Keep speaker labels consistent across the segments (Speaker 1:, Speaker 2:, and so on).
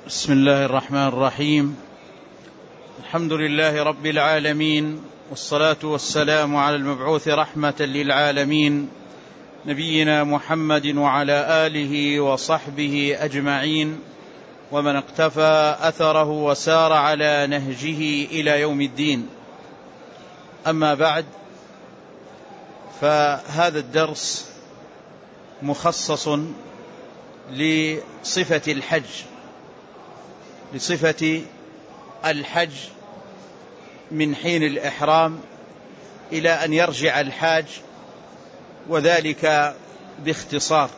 Speaker 1: بسم الله الرحمن الرحيم. الحمد لله رب العالمين، والصلاة والسلام على المبعوث رحمة للعالمين نبينا محمد وعلى آله وصحبه أجمعين، ومن اقتفى أثره وسار على نهجه إلى يوم الدين. أما بعد، فهذا الدرس مخصص لصفة الحج من حين الإحرام إلى أن يرجع الحاج، وذلك باختصار.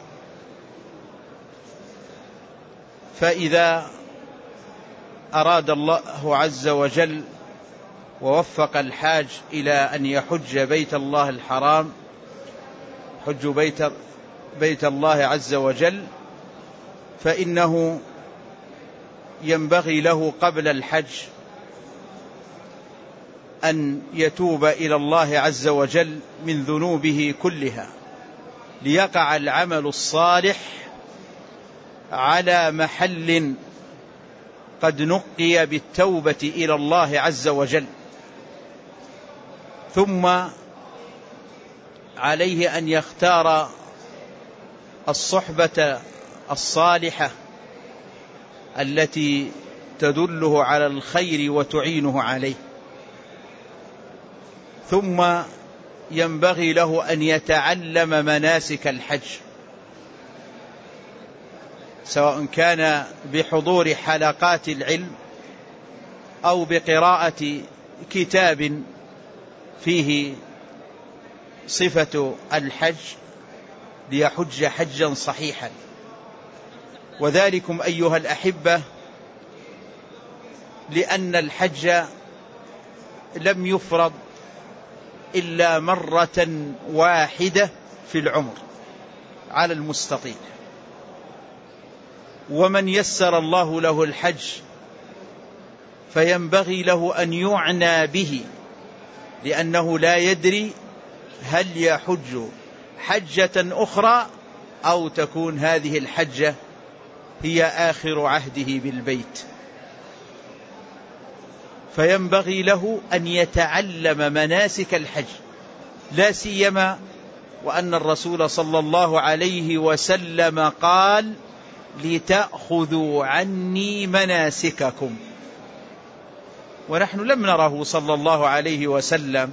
Speaker 1: فإذا أراد الله عز وجل ووفق الحاج إلى أن يحج بيت الله الحرام، حج بيت الله عز وجل، فإنه ينبغي له قبل الحج أن يتوب إلى الله عز وجل من ذنوبه كلها، ليقع العمل الصالح على محل قد نقي بالتوبة إلى الله عز وجل. ثم عليه أن يختار الصحبة الصالحة التي تدله على الخير وتعينه عليه. ثم ينبغي له أن يتعلم مناسك الحج، سواء كان بحضور حلقات العلم أو بقراءة كتاب فيه صفة الحج، ليحج حجا صحيحا. وذلكم أيها الأحبة لأن الحج لم يفرض إلا مرة واحدة في العمر على المستطيع، ومن يسر الله له الحج فينبغي له أن يعنى به، لأنه لا يدري هل يحج حجة أخرى أو تكون هذه الحجة هي آخر عهده بالبيت. فينبغي له أن يتعلم مناسك الحج، لا سيما وأن الرسول صلى الله عليه وسلم قال: لتأخذوا عني مناسككم. ونحن لم نره صلى الله عليه وسلم،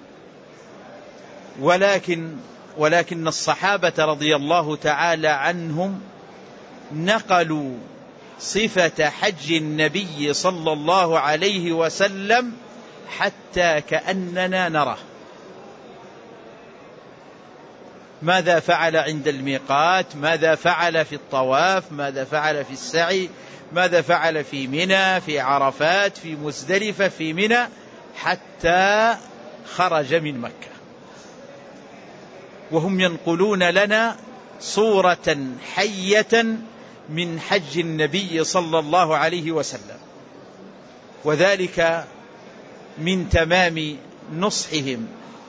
Speaker 1: ولكن الصحابة رضي الله تعالى عنهم نقلوا صفة حج النبي صلى الله عليه وسلم حتى كأننا نراه. ماذا فعل عند الميقات، ماذا فعل في الطواف، ماذا فعل في السعي، ماذا فعل في منى، في عرفات، في مزدلفة، في منى، حتى خرج من مكة. وهم ينقلون لنا صورة حية من حج النبي صلى الله عليه وسلم، وذلك من تمام نصحهم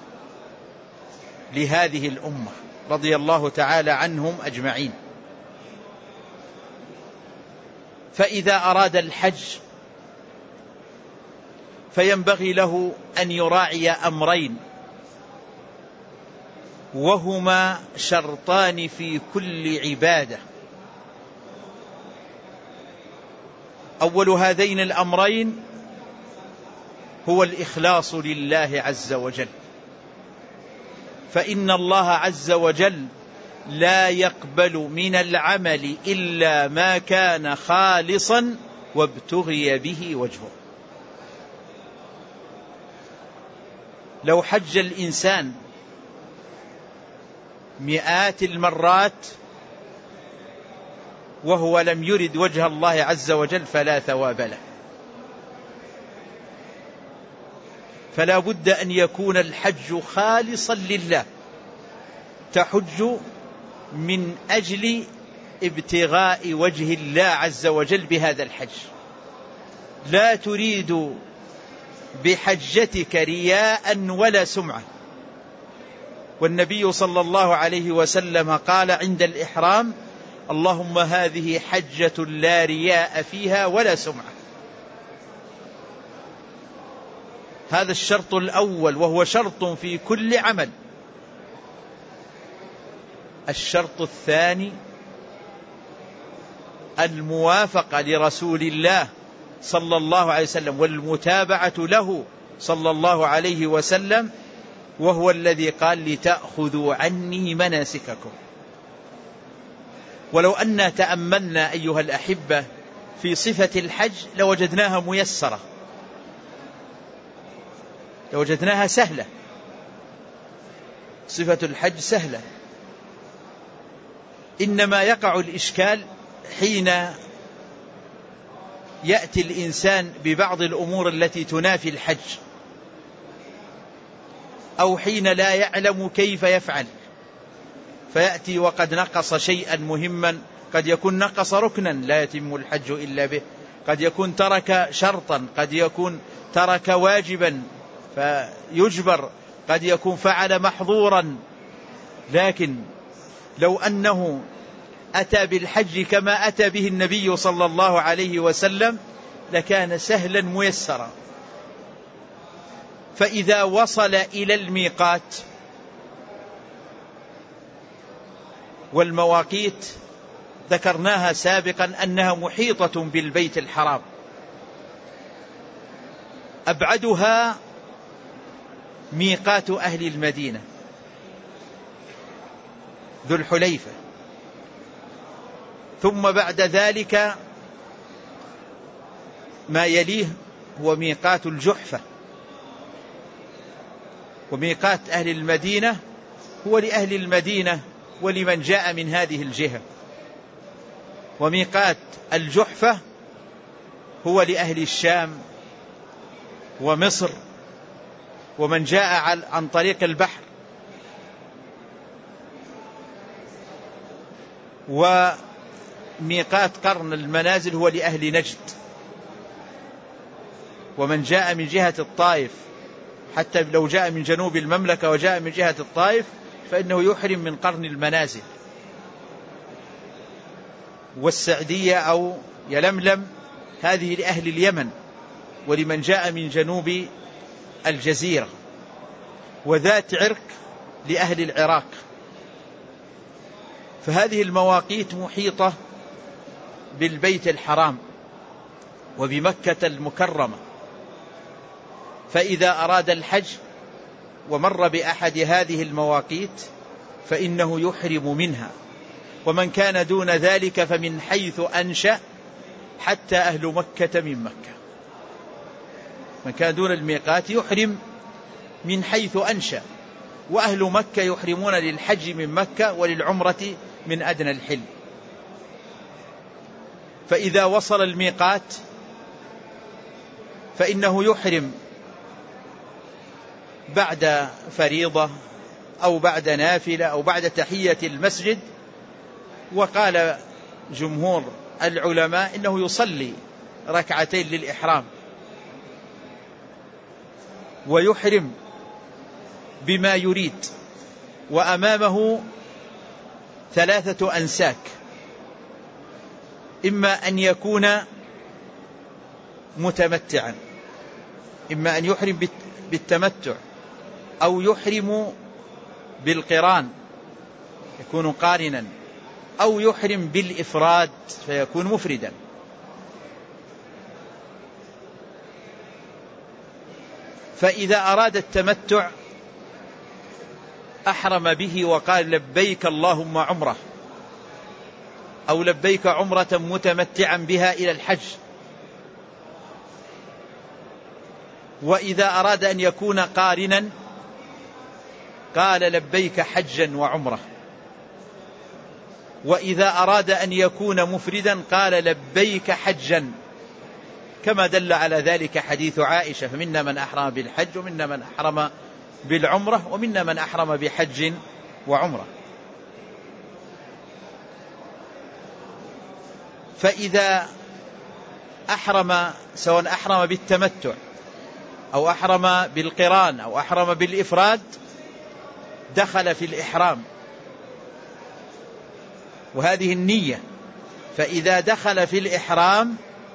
Speaker 1: لهذه الأمة رضي الله تعالى عنهم أجمعين. فإذا أراد الحج فينبغي له أن يراعي أمرين، وهما شرطان في كل عبادة. أول هذين الأمرين هو الإخلاص لله عز وجل، فإن الله عز وجل لا يقبل من العمل إلا ما كان خالصا وابتغي به وجهه. لو حج الإنسان مئات المرات وهو لم يرد وجه الله عز وجل فلا ثواب له. فلا بد أن يكون الحج خالصا لله، تحج من أجل ابتغاء وجه الله عز وجل بهذا الحج، لا تريد بحجتك رياء ولا سمعة. والنبي صلى الله عليه وسلم قال عند الإحرام: اللهم هذه حجة لا رياء فيها ولا سمعة. هذا الشرط الأول، وهو شرط في كل عمل. الشرط الثاني الموافقة لرسول الله صلى الله عليه وسلم والمتابعة له صلى الله عليه وسلم، وهو الذي قال لتأخذوا عني مناسككم. ولو أننا تأملنا أيها الأحبة في صفة الحج لوجدناها ميسرة، لوجدناها سهلة. صفة الحج سهلة، إنما يقع الإشكال حين يأتي الإنسان ببعض الأمور التي تنافي الحج، أو حين لا يعلم كيف يفعل، فيأتي وقد نقص شيئا مهما، قد يكون نقص ركنا لا يتم الحج إلا به، قد يكون ترك شرطا، قد يكون ترك واجبا فيجبر، قد يكون فعل محظورا. لكن لو أنه أتى بالحج كما أتى به النبي صلى الله عليه وسلم لكان سهلا ميسرا. فإذا وصل إلى الميقات، والمواقيت ذكرناها سابقا أنها محيطة بالبيت الحرام، أبعدها ميقات أهل المدينة ذو الحليفة، ثم بعد ذلك ما يليه هو ميقات الجحفة. وميقات أهل المدينة هو لأهل المدينة ولمن جاء من هذه الجهة، وميقات الجحفة هو لأهل الشام ومصر ومن جاء عن طريق البحر. وميقات قرن المنازل هو لأهل نجد ومن جاء من جهة الطائف، حتى لو جاء من جنوب المملكة وجاء من جهة الطائف فإنه يحرم من قرن المنازل. والسعدية أو يلملم هذه لأهل اليمن ولمن جاء من جنوب الجزيرة. وذات عرق لأهل العراق. فهذه المواقيت محيطة بالبيت الحرام وبمكة المكرمة. فإذا أراد الحج ومر بأحد هذه المواقيت فإنه يحرم منها. ومن كان دون ذلك فمن حيث أنشأ حتى أهل مكة من مكة. من كان دون الميقات يحرم من حيث أنشأ، وأهل مكة يحرمون للحج من مكة وللعمرة من أدنى الحل. فإذا وصل الميقات فإنه يحرم بعد فريضة أو بعد نافلة أو بعد تحية المسجد. وقال جمهور العلماء إنه يصلي ركعتين للإحرام ويحرم بما يريد، وأمامه 3 أنساك: إما أن يكون متمتعا، إما أن يحرم بالتمتع، أو يحرم بالقران يكون قارنا، أو يحرم بالإفراد فيكون مفردا. فإذا أراد التمتع أحرم به وقال لبيك اللهم عمرة، أو لبيك عمرة متمتعا بها إلى الحج. وإذا أراد أن يكون قارنا قال لبيك حجا وعمرة. وإذا أراد أن يكون مفردا قال لبيك حجا، كما دل على ذلك حديث عائشة: فمنا من أحرم بالحج ومنا من أحرم بالعمرة ومنا من أحرم بحج وعمرة. فإذا أحرم، سواء أحرم بالتمتع أو أحرم بالقران أو أحرم بالإفراد، دخل في الإحرام. وهذه النية. فإذا دخل في الإحرام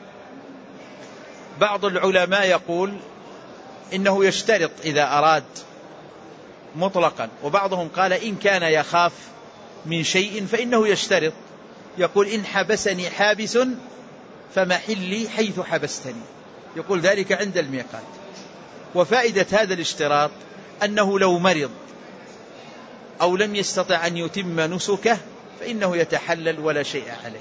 Speaker 1: بعض العلماء يقول إنه يشترط إذا أراد مطلقا، وبعضهم قال إن كان يخاف من شيء فإنه يشترط، يقول إن حبسني حابس فمحلي حيث حبستني، يقول ذلك عند الميقات. وفائدة هذا الاشتراط أنه لو مرض أو لم يستطع أن يتم نسكه فإنه يتحلل ولا شيء عليه.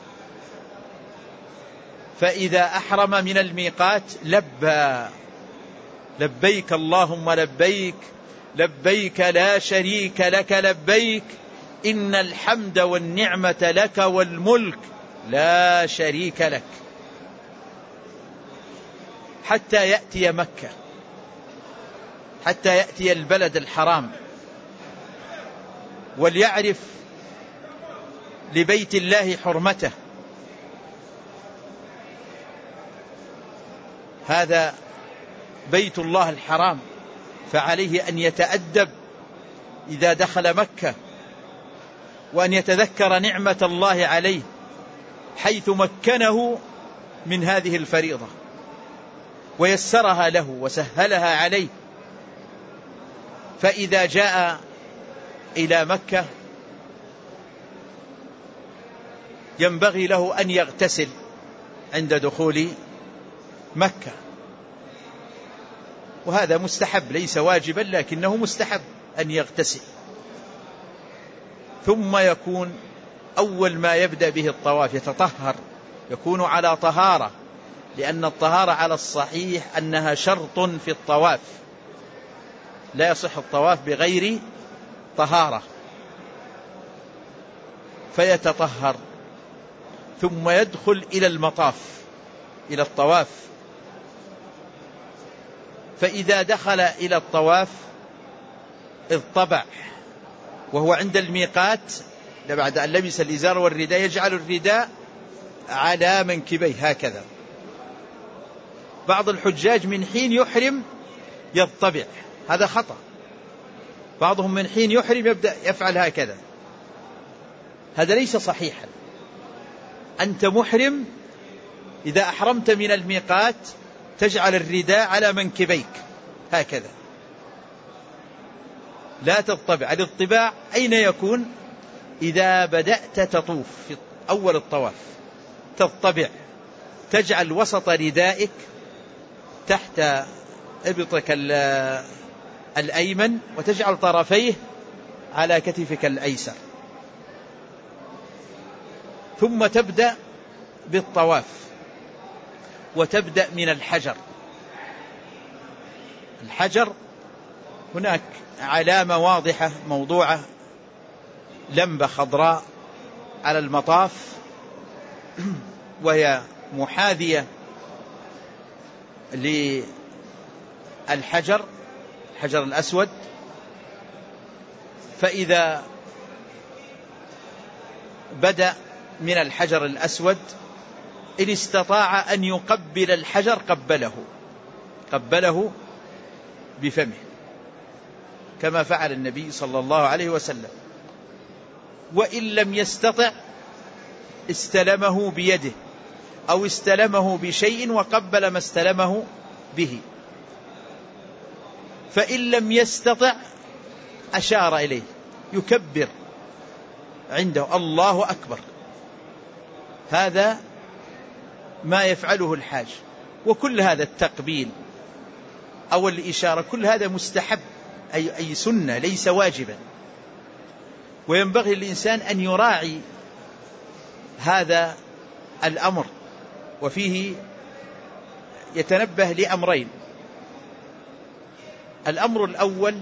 Speaker 1: فإذا أحرم من الميقات لبى لبيك اللهم لبيك لبيك لا شريك لك لبيك إن الحمد والنعمة لك والملك لا شريك لك، حتى يأتي مكة، حتى يأتي البلد الحرام وليعرف لبيت الله حرمته. هذا بيت الله الحرام، فعليه أن يتأدب إذا دخل مكة، وأن يتذكر نعمة الله عليه حيث مكنه من هذه الفريضة ويسرها له وسهلها عليه. فإذا جاء إلى مكة ينبغي له أن يغتسل عند دخول مكة، وهذا مستحب ليس واجبا لكنه مستحب أن يغتسل. ثم يكون أول ما يبدأ به الطواف يتطهر، يكون على طهارة، لأن الطهارة على الصحيح أنها شرط في الطواف، لا يصح الطواف بغير طهارة. فيتطهر ثم يدخل إلى المطاف، إلى الطواف. فإذا دخل إلى الطواف اضطبع وهو عند الميقات، بعد أن لبس الإزار والرداء يجعل الرداء على منكبيه هكذا. بعض الحجاج من حين يحرم يضطبع، هذا خطأ. بعضهم من حين يحرم يبدأ يفعل هكذا، هذا ليس صحيحا. أنت محرم إذا أحرمت من الميقات تجعل الرداء على منكبيك هكذا، لا تضطبع. الاضطباع أين يكون؟ إذا بدأت تطوف في أول الطواف تضطبع، تجعل وسط ردائك تحت إبطك الأيمن وتجعل طرفيه على كتفك الأيسر، ثم تبدأ بالطواف وتبدأ من الحجر. الحجر هناك علامة واضحة موضوعة لمبة خضراء على المطاف، وهي محاذية للحجر، الحجر الأسود. فإذا بدأ من الحجر الأسود إن استطاع أن يقبل الحجر قبله بفمه كما فعل النبي صلى الله عليه وسلم. وإن لم يستطع استلمه بيده أو استلمه بشيء وقبل ما استلمه به. فإن لم يستطع أشار إليه، يكبر عنده الله أكبر. هذا ما يفعله الحاج. وكل هذا التقبيل أو الإشارة كل هذا مستحب، أي سنة ليس واجبا. وينبغي للإنسان أن يراعي هذا الأمر، وفيه يتنبه لأمرين. الأمر الأول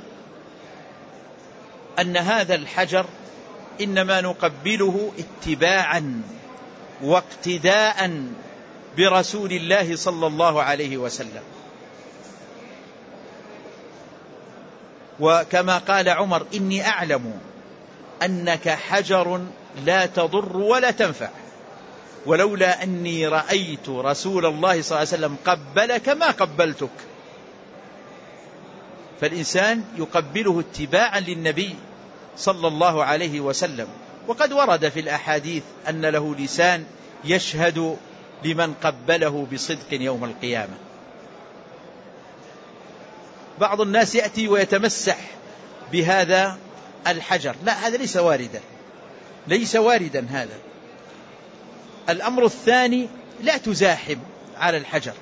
Speaker 1: أن هذا الحجر إنما نقبله اتباعا واقتداء برسول الله صلى الله عليه وسلم. وكما قال عمر: إني أعلم أنك حجر لا تضر ولا تنفع، ولولا أني رأيت رسول الله صلى الله عليه وسلم قبلك ما قبلتك. فالإنسان يقبله اتباعا للنبي صلى الله عليه وسلم، وقد ورد في الأحاديث أن له لسان يشهد لمن قبله بصدق يوم القيامة. بعض الناس يأتي ويتمسح بهذا الحجر، لا، هذا ليس واردا، ليس واردا هذا. الأمر الثاني: لا تزاحم على الحجر،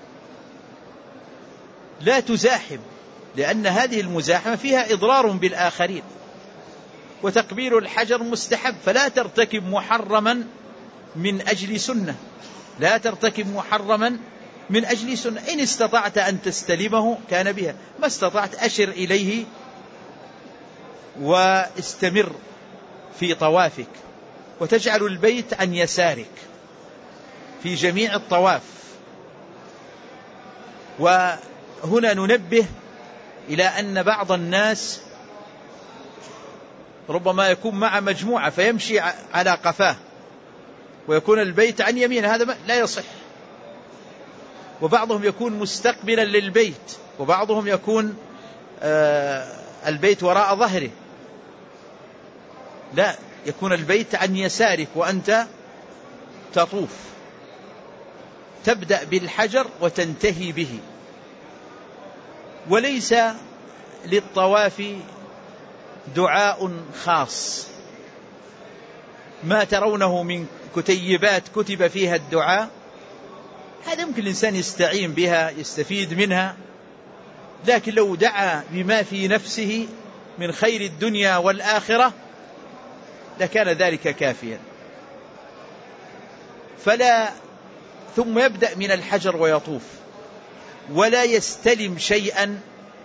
Speaker 1: لا تزاحم، لأن هذه المزاحمة فيها إضرار بالآخرين، وتقبيل الحجر مستحب، فلا ترتكب محرما من أجل سنة، لا ترتكب محرما من أجل سنة. إن استطعت أن تستلمه كان بها، ما استطعت أشر إليه واستمر في طوافك، وتجعل البيت عن يسارك في جميع الطواف. وهنا ننبه إلى أن بعض الناس ربما يكون مع مجموعة فيمشي على قفاه ويكون البيت عن يمينه، هذا لا يصح. وبعضهم يكون مستقبلا للبيت، وبعضهم يكون البيت وراء ظهره، لا، يكون البيت عن يسارك وأنت تطوف، تبدأ بالحجر وتنتهي به. وليس للطواف دعاء خاص، ما ترونه من كتيبات كتب فيها الدعاء، هذا يمكن الإنسان يستعين بها يستفيد منها، لكن لو دعا بما في نفسه من خير الدنيا والآخرة لكان ذلك كافيا. ثم يبدأ من الحجر ويطوف، ولا يستلم شيئا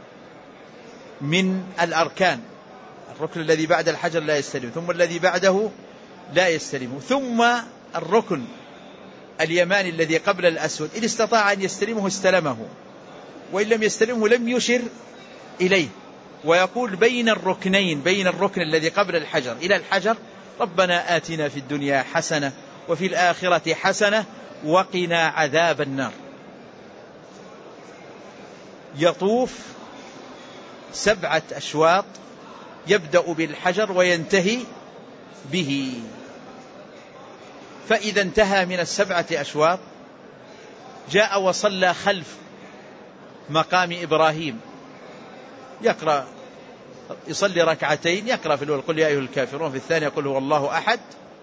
Speaker 1: من الأركان. الركن الذي بعد الحجر لا يستلم، ثم الذي بعده لا يستلمه، ثم الركن اليماني الذي قبل الأسود إن استطاع أن يستلمه استلمه، وإن لم يستلمه لم يشر إليه، ويقول بين الركنين، بين الركن الذي قبل الحجر إلى الحجر: ربنا آتنا في الدنيا حسنة وفي الآخرة حسنة وقنا عذاب النار. يطوف 7 أشواط، يبدأ بالحجر وينتهي به. فإذا انتهى من 7 أشواط جاء وصلى خلف مقام إبراهيم، يقرأ، يصلي ركعتين، يقرأ في الأول قل يا أيها الكافرون، في الثانية قل هو الله أحد،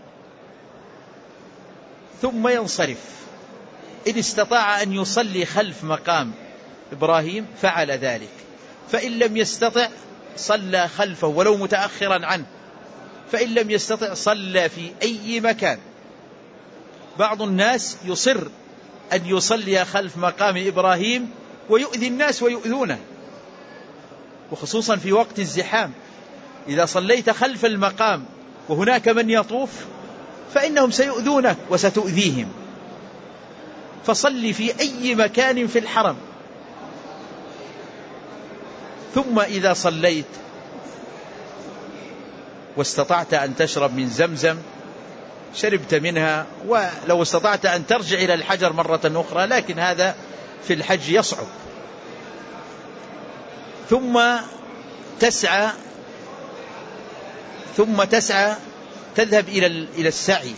Speaker 1: ثم ينصرف. إن استطاع أن يصلي خلف مقام إبراهيم فعل ذلك، فإن لم يستطع صلى خلفه ولو متأخرا عنه، فإن لم يستطع صلى في أي مكان. بعض الناس يصر أن يصلي خلف مقام إبراهيم ويؤذي الناس ويؤذونه، وخصوصا في وقت الزحام. إذا صليت خلف المقام وهناك من يطوف فإنهم سيؤذونك وستؤذيهم، فصل في أي مكان في الحرم. ثم إذا صليت واستطعت أن تشرب من زمزم شربت منها، ولو استطعت أن ترجع إلى الحجر مرة أخرى، لكن هذا في الحج يصعب. ثم تسعى تذهب إلى السعي.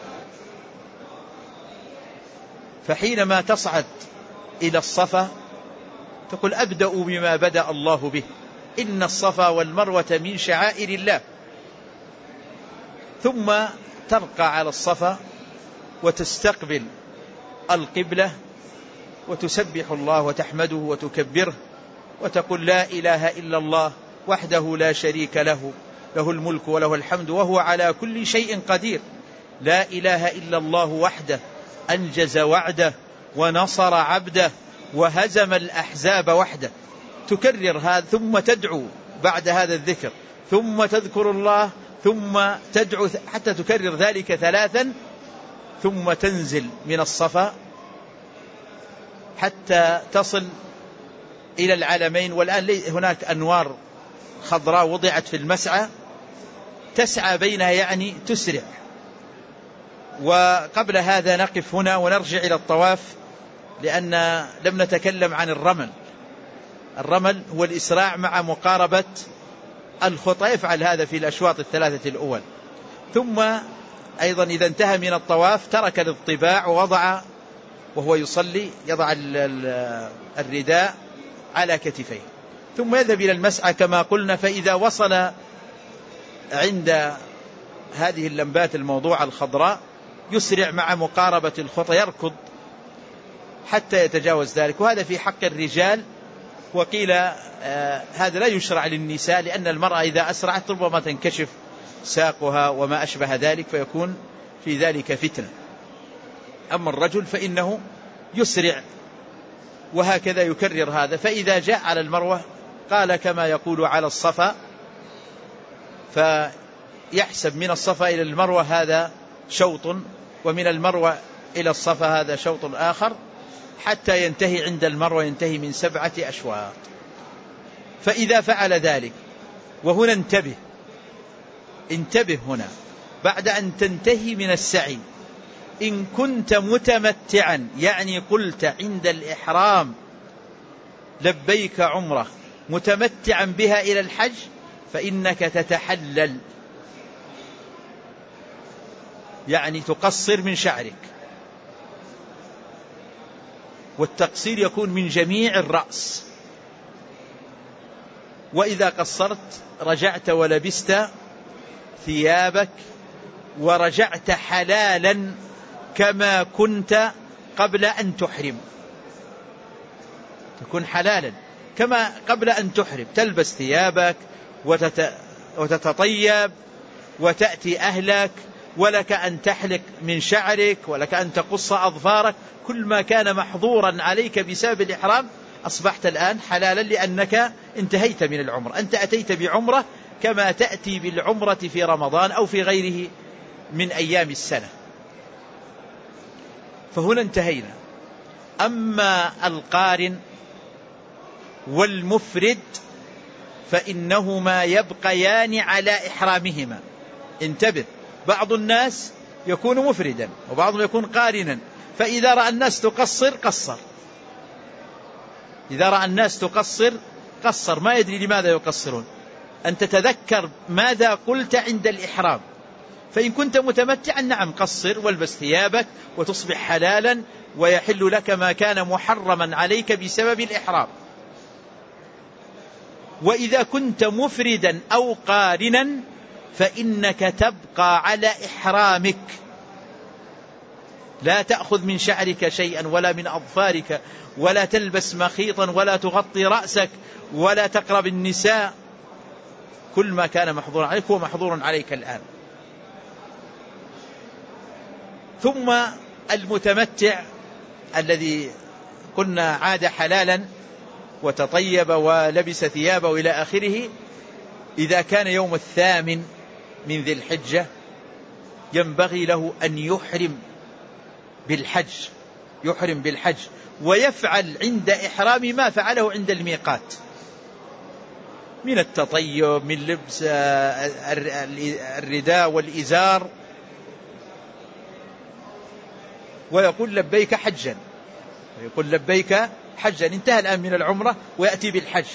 Speaker 1: فحينما تصعد إلى الصفا تقول أبدأ بما بدأ الله به، إن الصفا والمروة من شعائر الله. ثم ترقى على الصفا وتستقبل القبلة وتسبح الله وتحمده وتكبره وتقول لا إله إلا الله وحده لا شريك له، له الملك وله الحمد وهو على كل شيء قدير، لا إله إلا الله وحده أنجز وعده ونصر عبده وهزم الأحزاب وحده. تكرر هذا، ثم تدعو بعد هذا الذكر، ثم تذكر الله، ثم تدعو حتى تكرر ذلك 3، ثم تنزل من الصفا حتى تصل إلى العلمين. والآن هناك أنوار خضراء وضعت في المسعى تسعى بينها، يعني تسرع. وقبل هذا نقف هنا ونرجع إلى الطواف، لأن لم نتكلم عن الرمل. الرمل هو الإسراع مع مقاربة الخطى، يفعل هذا في الأشواط 3 الأول. ثم أيضا إذا انتهى من الطواف ترك الاضطباع ووضع وهو يصلي يضع الرداء على كتفيه، ثم يذهب إلى المسعى كما قلنا. فإذا وصل عند هذه اللمبات الموضوعة الخضراء يسرع مع مقاربة الخطى، يركض حتى يتجاوز ذلك. وهذا في حق الرجال، وقيل هذا لا يشرع للنساء، لأن المرأة إذا أسرعت ربما تنكشف ساقها وما أشبه ذلك فيكون في ذلك فتنة. أما الرجل فإنه يسرع وهكذا يكرر هذا. فإذا جاء على المروة قال كما يقول على الصفا، فيحسب من الصفا إلى المروة هذا شوط، ومن المروة إلى الصفا هذا شوط آخر، حتى ينتهي عند المروة ينتهي من 7 أشواط. فإذا فعل ذلك، وهنا انتبه هنا بعد أن تنتهي من السعي، إن كنت متمتعا يعني قلت عند الإحرام لبيك عمرة متمتعا بها إلى الحج، فإنك تتحلل، يعني تقصر من شعرك، والتقصير يكون من جميع الرأس. وإذا قصرت رجعت ولبست ثيابك ورجعت حلالا كما كنت قبل أن تحرم، تكون حلالا كما قبل أن تحرم، تلبس ثيابك وتتطيب وتأتي أهلك، ولك أن تحلق من شعرك، ولك أن تقص أظفارك، كل ما كان محظورا عليك بسبب الإحرام أصبحت الآن حلالا، لأنك انتهيت من العمرة. أنت أتيت بعمرة كما تأتي بالعمرة في رمضان أو في غيره من أيام السنة. فهنا انتهينا. أما القارن والمفرد فإنهما يبقيان على إحرامهما. انتبه، بعض الناس يكون مفردا وبعضهم يكون قارنا، فإذا رأى الناس تقصر قصر، إذا رأى الناس تقصر قصر، ما يدري لماذا يقصرون. أن تتذكر ماذا قلت عند الإحرام. فإن كنت متمتعا نعم قصر والبس ثيابك وتصبح حلالا ويحل لك ما كان محرما عليك بسبب الإحرام. وإذا كنت مفردا أو قارنا فإنك تبقى على إحرامك، لا تأخذ من شعرك شيئا ولا من أظفارك، ولا تلبس مخيطا، ولا تغطي رأسك، ولا تقرب النساء. كل ما كان محظورا عليك هو محظور عليك الآن. ثم المتمتع الذي قلنا عاد حلالا وتطيب ولبس ثيابه إلى آخره، إذا كان يوم 8 من ذي الحجة ينبغي له أن يحرم بالحج، ويفعل عند إحرام ما فعله عند الميقات من التطيب، من لبس الرداء والإزار، ويقول لبيك حجا، انتهى الآن من العمرة ويأتي بالحج.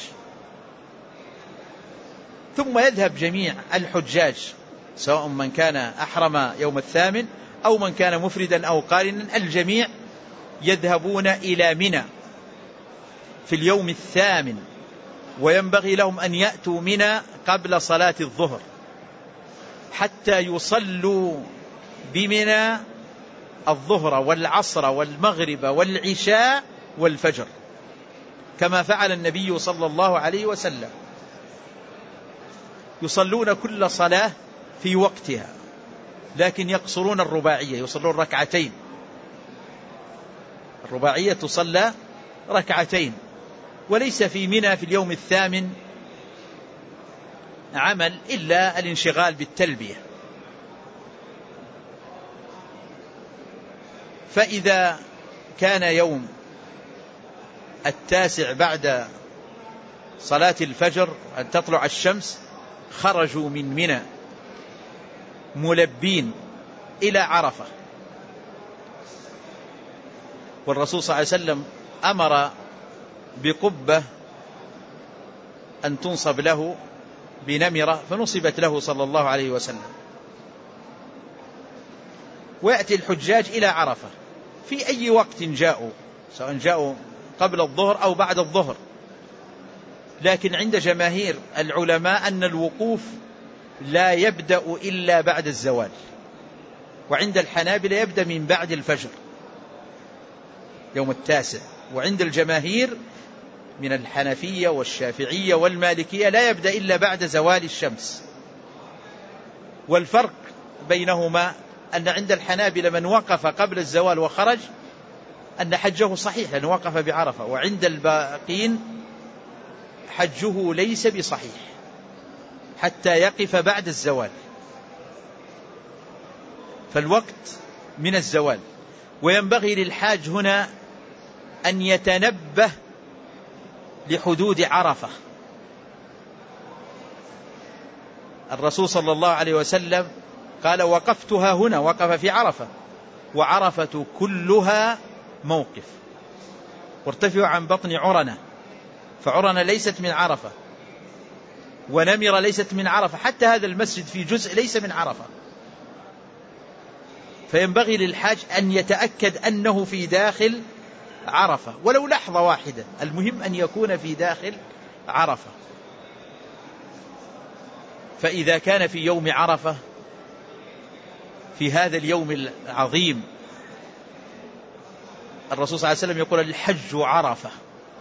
Speaker 1: ثم يذهب جميع الحجاج سواء من كان أحرم يوم 8 أو من كان مفردا أو قارنا، الجميع يذهبون إلى منى في اليوم 8، وينبغي لهم أن يأتوا منى قبل صلاة الظهر حتى يصلوا بمنى الظهر والعصر والمغرب والعشاء والفجر، كما فعل النبي صلى الله عليه وسلم. يصلون كل صلاة في وقتها، لكن يقصرون الرباعية، يصلون ركعتين، الرباعية تصلى ركعتين. وليس في منى في اليوم 8 عمل إلا الانشغال بالتلبية. فإذا كان يوم 9 بعد صلاة الفجر أن تطلع الشمس خرجوا من منى ملبين إلى عرفة، والرسول صلى الله عليه وسلم أمر بقبة أن تنصب له بنمرة، فنصبت له صلى الله عليه وسلم. ويأتي الحجاج إلى عرفة في أي وقت جاءوا، سواء جاءوا قبل الظهر أو بعد الظهر. لكن عند جماهير العلماء أن الوقوف لا يبدأ إلا بعد الزوال، وعند الحنابلة يبدأ من بعد الفجر يوم 9، وعند الجماهير من الحنفية والشافعية والمالكية لا يبدأ إلا بعد زوال الشمس. والفرق بينهما أن عند الحنابلة من وقف قبل الزوال وخرج أن حجه صحيح لأنه وقف بعرفة، وعند الباقين حجه ليس بصحيح حتى يقف بعد الزوال، فالوقت من الزوال. وينبغي للحاج هنا أن يتنبه لحدود عرفة. الرسول صلى الله عليه وسلم قال: وقفتها هنا، وقف في عرفة، وعرفة كلها موقف، وارتفعوا عن بطن عرنة، فعرنة ليست من عرفة، ونمر ليست من عرفة، حتى هذا المسجد في جزء ليس من عرفة. فينبغي للحاج أن يتأكد أنه في داخل عرفة ولو لحظة واحدة، المهم أن يكون في داخل عرفة. فإذا كان في يوم عرفة، في هذا اليوم العظيم، الرسول صلى الله عليه وسلم يقول: الحج عرفة،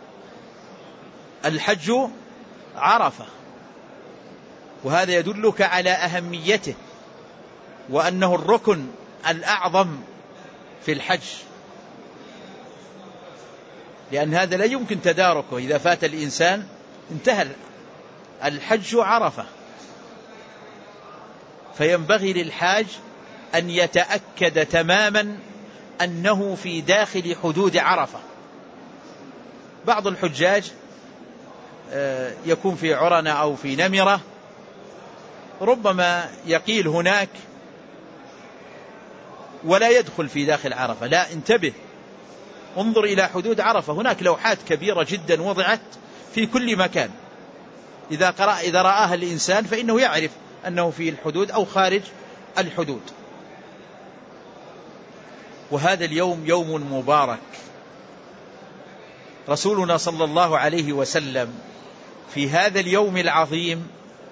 Speaker 1: الحج عرفة. وهذا يدلك على أهميته، وأنه الركن الأعظم في الحج، لأن هذا لا يمكن تداركه، إذا فات الإنسان انتهى. الحج عرفة، فينبغي للحاج أن يتأكد تماما أنه في داخل حدود عرفة. بعض الحجاج يكون في عرنة أو في نمرة، ربما يقيل هناك ولا يدخل في داخل عرفة. لا، انتبه، انظر إلى حدود عرفة، هناك لوحات كبيرة جدا وضعت في كل مكان، إذا رآها الإنسان فإنه يعرف أنه في الحدود أو خارج الحدود. وهذا اليوم يوم مبارك. رسولنا صلى الله عليه وسلم في هذا اليوم العظيم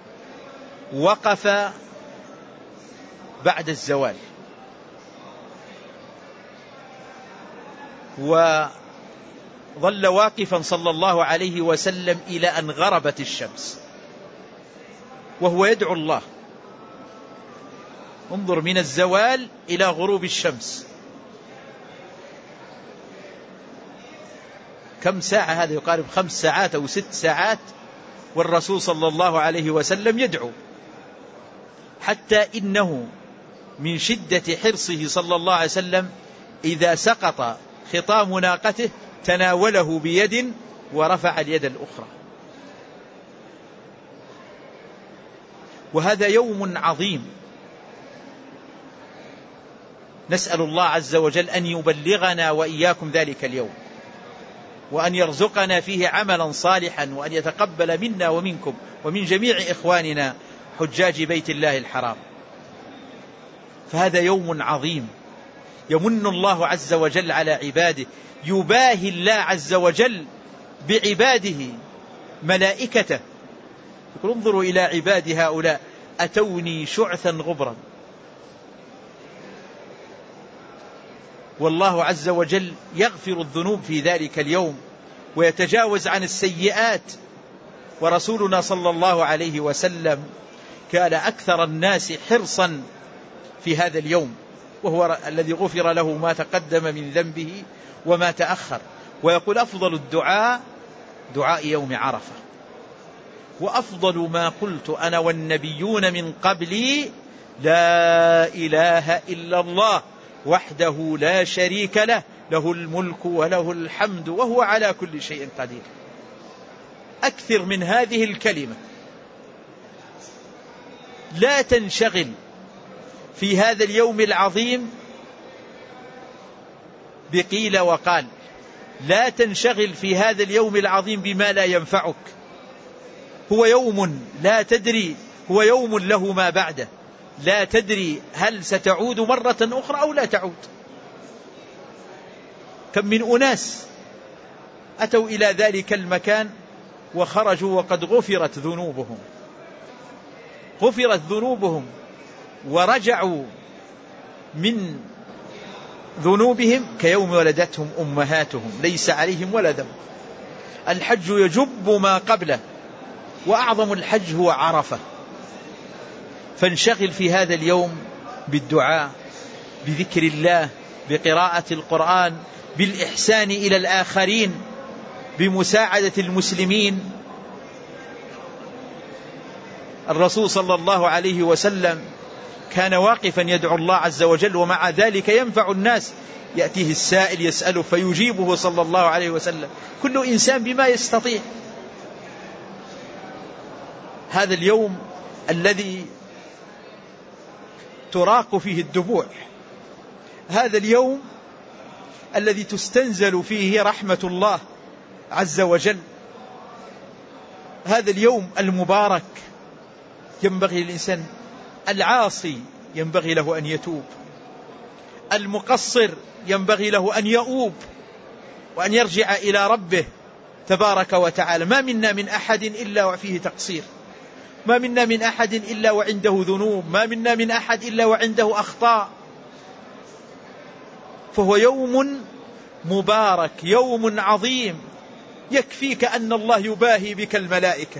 Speaker 1: وقف بعد الزوال، وظل واقفا صلى الله عليه وسلم إلى أن غربت الشمس وهو يدعو الله. انظر، من الزوال إلى غروب الشمس كم ساعة؟ هذا يقارب 5 ساعات أو 6 ساعات، والرسول صلى الله عليه وسلم يدعو، حتى إنه من شدة حرصه صلى الله عليه وسلم إذا سقط خطام ناقته تناوله بيد ورفع اليد الأخرى. وهذا يوم عظيم، نسأل الله عز وجل أن يبلغنا وإياكم ذلك اليوم، وأن يرزقنا فيه عملا صالحا، وأن يتقبل منا ومنكم ومن جميع إخواننا حجاج بيت الله الحرام. فهذا يوم عظيم يمن الله عز وجل على عباده، يباهي الله عز وجل بعباده ملائكته، يقول: انظروا إلى عبادي هؤلاء أتوني شعثا غبرا. والله عز وجل يغفر الذنوب في ذلك اليوم ويتجاوز عن السيئات. ورسولنا صلى الله عليه وسلم كان أكثر الناس حرصا في هذا اليوم، وهو الذي غفر له ما تقدم من ذنبه وما تأخر. ويقول: أفضل الدعاء دعاء يوم عرفة، وأفضل ما قلت أنا والنبيون من قبلي لا إله إلا الله وحده لا شريك له، له الملك وله الحمد وهو على كل شيء قدير. أكثر من هذه الكلمة. لا تنشغل في هذا اليوم العظيم بقيل وقال، لا تنشغل في هذا اليوم العظيم بما لا ينفعك. هو يوم لا تدري، هو يوم له ما بعده، لا تدري هل ستعود مرة أخرى أو لا تعود. كم من أناس أتوا إلى ذلك المكان وخرجوا وقد غفرت ذنوبهم ورجعوا من ذنوبهم كيوم ولدتهم أمهاتهم ليس عليهم ولا ذنب. الحج يجب ما قبله، وأعظم الحج هو عرفة. فانشغل في هذا اليوم بالدعاء، بذكر الله، بقراءة القرآن، بالإحسان إلى الآخرين، بمساعدة المسلمين. الرسول صلى الله عليه وسلم كان واقفا يدعو الله عز وجل، ومع ذلك ينفع الناس. يأتيه السائل يسأله فيجيبه صلى الله عليه وسلم، كل إنسان بما يستطيع. هذا اليوم الذي تراق فيه الدموع، هذا اليوم الذي تستنزل فيه رحمة الله عز وجل، هذا اليوم المبارك ينبغي للإنسان العاصي ينبغي له أن يتوب، المقصر ينبغي له أن يؤوب وأن يرجع إلى ربه تبارك وتعالى. ما منا من أحد إلا وفيه تقصير، ما منا من أحد إلا وعنده ذنوب، ما منا من أحد إلا وعنده أخطاء. فهو يوم مبارك، يوم عظيم، يكفيك أن الله يباهي بك الملائكة.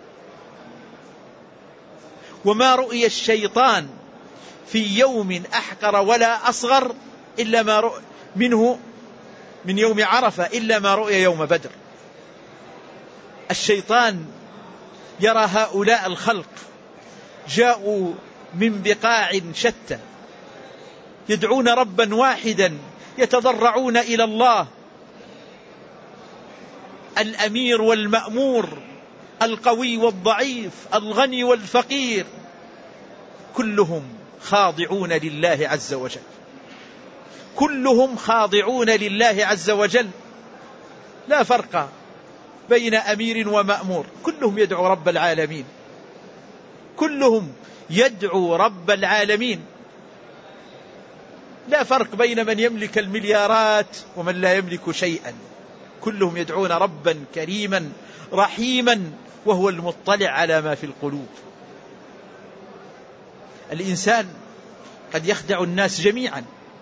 Speaker 1: وما رؤي الشيطان في يوم أحقر ولا أصغر إلا ما رؤي منه من يوم عرفة إلا ما رؤي يوم بدر. الشيطان يرى هؤلاء الخلق جاءوا من بقاع شتى يدعون ربا واحدا، يتضرعون إلى الله، الأمير والمأمور، القوي والضعيف، الغني والفقير، كلهم خاضعون لله عز وجل، كلهم خاضعون لله عز وجل، لا فرق بين أمير ومأمور، كلهم يدعو رب العالمين، كلهم يدعو رب العالمين. لا فرق بين من يملك المليارات ومن لا يملك شيئا، كلهم يدعون ربا كريما رحيما وهو المطلع على ما في القلوب. الإنسان قد يخدع الناس جميعا،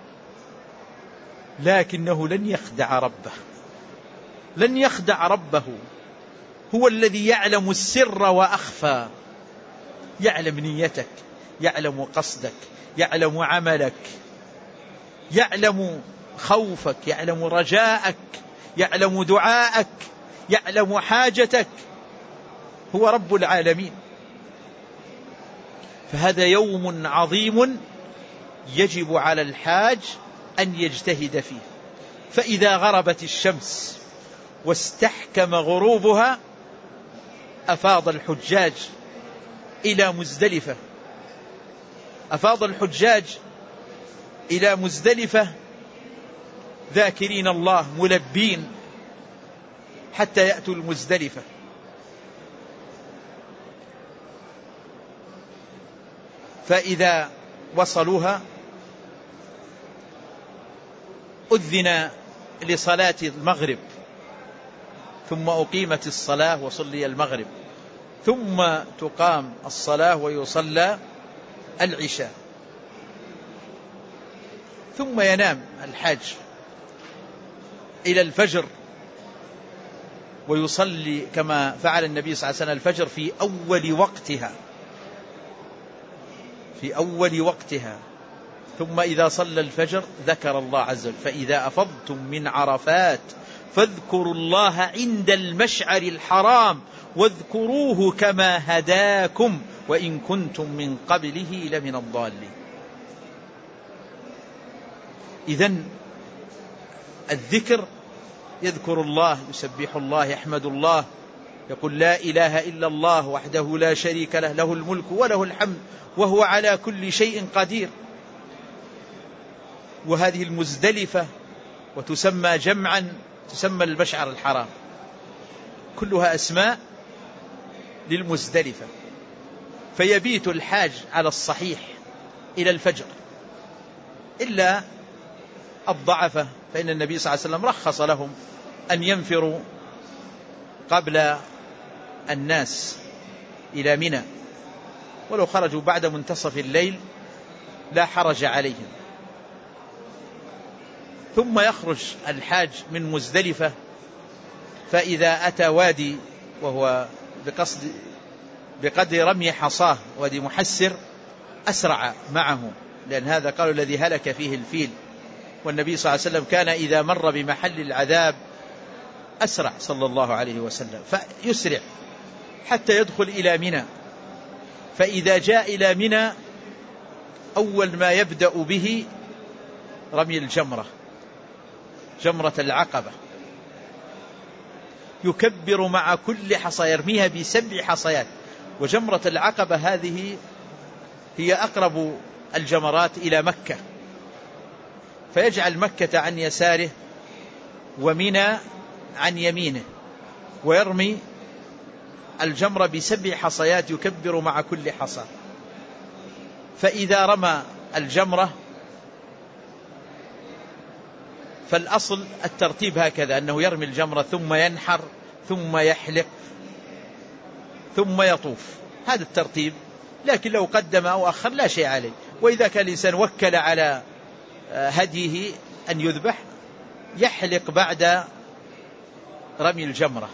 Speaker 1: لكنه لن يخدع ربه، لن يخدع ربه. هو الذي يعلم السر وأخفى، يعلم نيتك، يعلم قصدك، يعلم عملك، يعلم خوفك، يعلم رجاءك، يعلم دعاءك، يعلم حاجتك. هو رب العالمين. فهذا يوم عظيم يجب على الحاج أن يجتهد فيه. فإذا غربت الشمس واستحكم غروبها أفاض الحجاج إلى مزدلفة، أفاض الحجاج إلى مزدلفة ذاكرين الله ملبين حتى يأتوا المزدلفة. فإذا وصلوها أذن لصلاة المغرب، ثم أقيمت الصلاة وصلي المغرب، ثم تقام الصلاة ويصلى العشاء، ثم ينام الحاج إلى الفجر ويصلي كما فعل النبي صلى الله عليه وسلم الفجر في أول وقتها، في أول وقتها. ثم إذا صلى الفجر ذكر الله عز وجل: فإذا أفضتم من عرفات فاذكروا الله عند المشعر الحرام واذكروه كما هداكم وإن كنتم من قبله لمن الضالين. إذن الذكر يذكر الله، يسبح الله، يحمد الله، يقول لا إله إلا الله وحده لا شريك له، له الملك وله الحمد وهو على كل شيء قدير. وهذه المزدلفة وتسمى جمعا تسمى المشعر الحرام، كلها أسماء للمزدلفة. فيبيت الحاج على الصحيح إلى الفجر، إلا الضعفة فإن النبي صلى الله عليه وسلم رخص لهم أن ينفروا قبل الناس إلى منى، ولو خرجوا بعد منتصف الليل لا حرج عليهم. ثم يخرج الحاج من مزدلفة، فإذا أتى وادي وهو بقدر رمي حصاه وادي محسر أسرع معه، لأن هذا قالوا الذي هلك فيه الفيل، والنبي صلى الله عليه وسلم كان إذا مر بمحل العذاب أسرع صلى الله عليه وسلم، فيسرع حتى يدخل إلى منى. فإذا جاء إلى منى أول ما يبدأ به رمي الجمرة، جمرة العقبة، يكبر مع كل حصى، يرميها ب7 حصيات. وجمرة العقبة هذه هي أقرب الجمرات إلى مكة، فيجعل مكة عن يساره ومنى عن يمينه، ويرمي الجمرة ب7 حصيات يكبر مع كل حصى. فإذا رمى الجمرة فالأصل الترتيب هكذا، أنه يرمي الجمرة ثم ينحر ثم يحلق ثم يطوف، هذا الترتيب. لكن لو قدم أو أخر لا شيء عليه. وإذا كان الإنسان وكل على هديه أن يذبح يحلق بعد رمي الجمرة.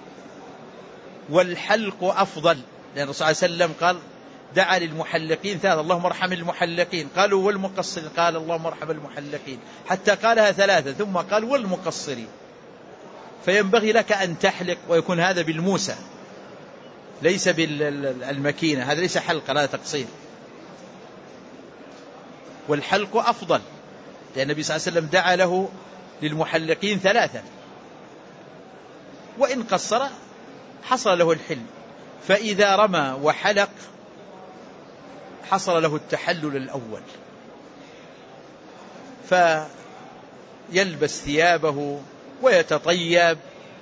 Speaker 1: والحلق أفضل، لأن الرسول صلى الله عليه وسلم قال دعا للمحلقين 3: اللهم ارحم المحلقين. قالوا والمقصرين؟ قال اللهم ارحم المحلقين، حتى قالها 3 ثم قال والمقصرين. فينبغي لك أن تحلق، ويكون هذا بالموسى ليس بالمكينة، هذا ليس حلق، لا تقصير. والحلق أفضل، لأن النبي صلى الله عليه وسلم دعا له للمحلقين 3، وإن قصر حصل له الحل. فإذا رمى وحلق حصل له التحلل الأول، فيلبس ثيابه ويتطيب،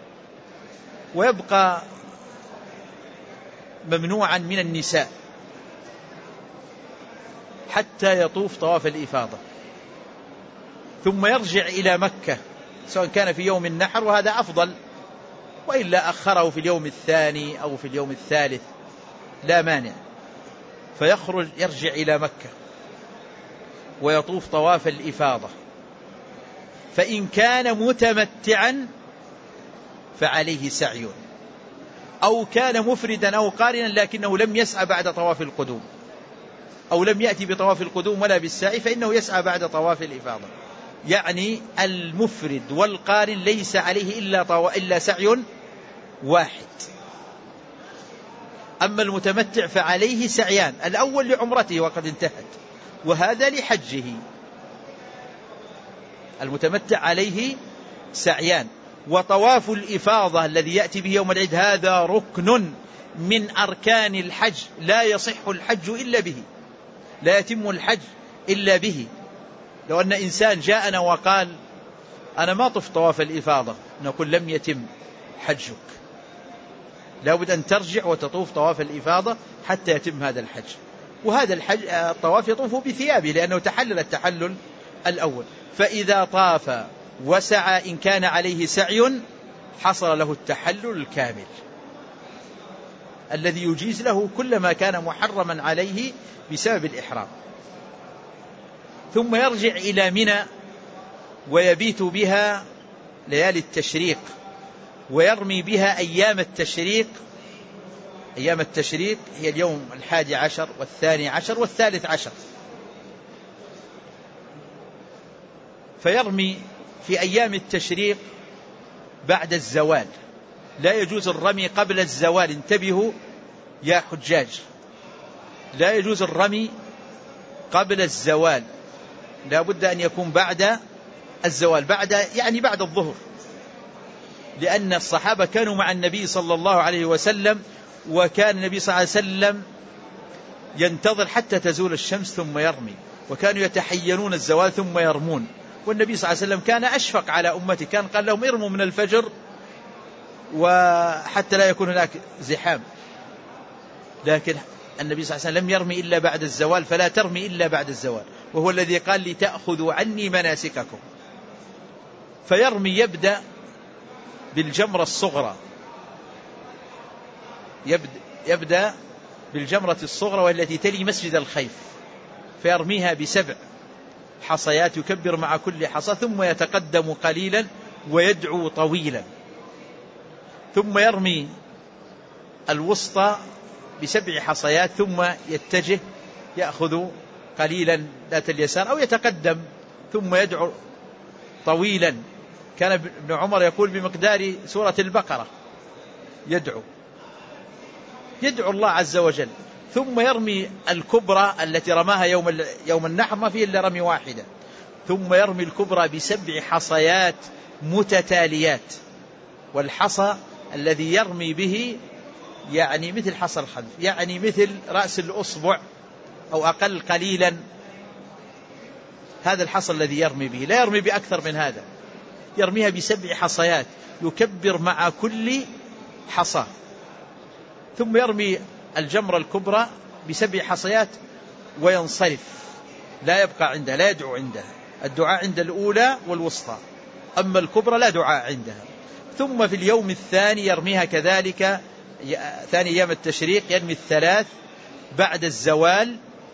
Speaker 1: ويبقى ممنوعا من النساء حتى يطوف طواف الإفاضة، ثم يرجع إلى مكة سواء كان في يوم النحر، وهذا أفضل، وإلا أخره في اليوم الثاني أو في اليوم الثالث لا مانع. فيخرج يرجع إلى مكة ويطوف طواف الإفاضة. فإن كان متمتعا فعليه سعي، أو كان مفردا أو قارنا لكنه لم يسعى بعد طواف القدوم، أو لم يأتي بطواف القدوم ولا بالسعي، فإنه يسعى بعد طواف الإفاضة. يعني المفرد والقارن ليس عليه إلا سعي واحد. أما المتمتع فعليه سعيان، الأول لعمرته وقد انتهت، وهذا لحجه. المتمتع عليه سعيان. وطواف الإفاضة الذي يأتي به يوم العيد هذا ركن من أركان الحج، لا يصح الحج إلا به، لا يتم الحج إلا به. لو أن إنسان جاءنا وقال أنا ما طفت طواف الإفاضة، نقول لم يتم حجك، لا بد أن ترجع وتطوف طواف الإفاضة حتى يتم هذا الحج. وهذا الطواف يطوف بثيابه لأنه تحلل التحلل الأول. فإذا طاف وسعى إن كان عليه سعي حصل له التحلل الكامل الذي يجيز له كل ما كان محرما عليه بسبب الإحرام. ثم يرجع إلى منى ويبيت بها ليالي التشريق، ويرمي بها أيام التشريق. أيام التشريق هي اليوم 11 و12 و13. فيرمي في أيام التشريق بعد الزوال، لا يجوز الرمي قبل الزوال. انتبهوا يا حجاج، لا يجوز الرمي قبل الزوال، لا بد أن يكون بعد الزوال، يعني بعد الظهر، لأن الصحابة كانوا مع النبي صلى الله عليه وسلم، وكان النبي صلى الله عليه وسلم ينتظر حتى تزول الشمس ثم يرمي، وكانوا يتحينون الزوال ثم يرمون. والنبي صلى الله عليه وسلم كان أشفق على أمته، كان قال لهم ارموا من الفجر وحتى لا يكون هناك زحام. لكن النبي صلى الله عليه وسلم لم يرمي إلا بعد الزوال، فلا ترمي إلا بعد الزوال، وهو الذي قال لتأخذوا عني مناسككم. فيرمي يبدأ بالجمرة الصغرى، يبدأ بالجمرة الصغرى والتي تلي مسجد الخيف، فيرميها ب7 حصيات، يكبر مع كل حصى، ثم يتقدم قليلا ويدعو طويلا، ثم يرمي الوسطى ب7 حصيات، ثم يتجه يأخذ قليلا ذات اليسار أو يتقدم ثم يدعو طويلا. كان ابن عمر يقول بمقدار سورة البقرة يدعو الله عز وجل، ثم يرمي الكبرى التي رماها يوم النحر، ما فيه إلا رمي واحدة، ثم يرمي الكبرى ب7 حصيات متتاليات. والحصى الذي يرمي به يعني مثل حصى الخلف، يعني مثل رأس الأصبع أو أقل قليلا، هذا الحصى الذي يرمي به، لا يرمي بأكثر من هذا، يرميها ب7 حصيات، يكبر مع كل حصى، ثم يرمي الجمرة الكبرى ب7 حصيات وينصرف، لا يبقى عندها، لا يدعو عندها، الدعاء عند الأولى والوسطى، أما الكبرى لا دعاء عندها. ثم في اليوم الثاني يرميها كذلك، ثاني أيام التشريق يرمي 3 بعد الزوال،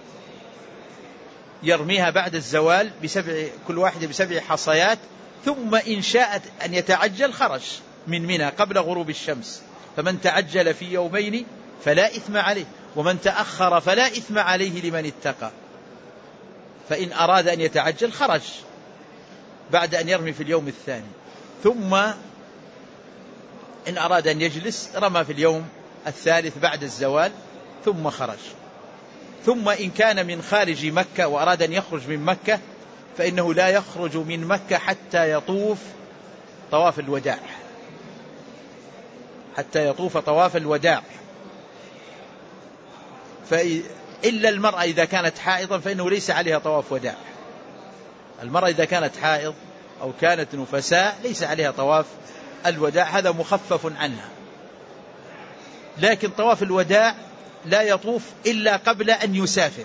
Speaker 1: يرميها بعد الزوال كل واحدة ب7 حصيات، ثم إن شاءت أن يتعجل خرج من منى قبل غروب الشمس، فمن تعجل في يومين فلا إثم عليه، ومن تأخر فلا إثم عليه لمن اتقى. فإن أراد أن يتعجل خرج بعد أن يرمي في اليوم الثاني، ثم إن أراد أن يجلس رمى في اليوم الثالث بعد الزوال ثم خرج. ثم إن كان من خارج مكة وأراد أن يخرج من مكة فإنه لا يخرج من مكة حتى يطوف طواف الوداع، حتى يطوف طواف الوداع. إلا المرأة إذا كانت حائضا فإنه ليس عليها طواف وداع، المرأة إذا كانت حائض أو كانت نفساء ليس عليها طواف الوداع، هذا مخفف عنها. لكن طواف الوداع لا يطوف إلا قبل أن يسافر،